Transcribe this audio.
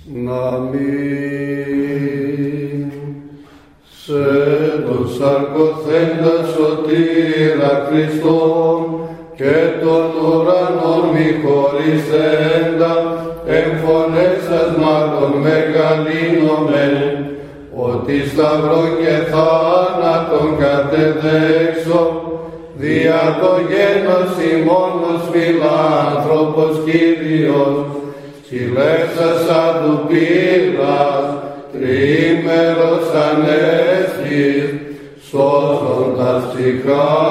να μην σε το σαρκοθέντα σωτήρα Χριστόν και τον ουρανόν μη χωρισέντα, εμφωνέσας μάλλον μεγαλύνομεν, ότι σταυρό και θάνατον κατεδέξω, δια το γένος ημώνος φιλάνθρωπος Κύριος, συλλέξας του πύρας, τριήμερος ανέσχης, σώζοντας ψυχάς